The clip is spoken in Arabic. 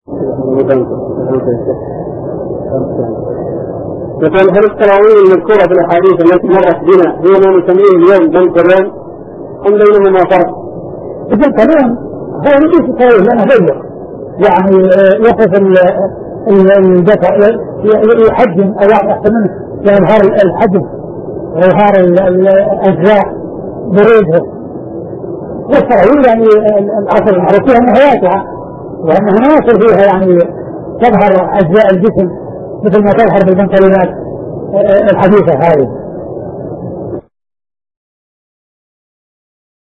يقول هل التراويح المذكورة في الأحاديث التي مرت بنا هي ما نسميه اليوم بن قرون أم بينهما فرق؟ ابن قرون هو ليس التراويح لأنه غير يعني يقف الدفع يحجم أو يحصل منه يظهر الحجم ويظهر الأجزاء بريدها. والتراويح يعني العصر المعروف فيها نهاياتها وأنها ما يصل فيها يعني تظهر أجزاء الجسم مثل ما تظهر بالبنطلونات الحديثة هذه.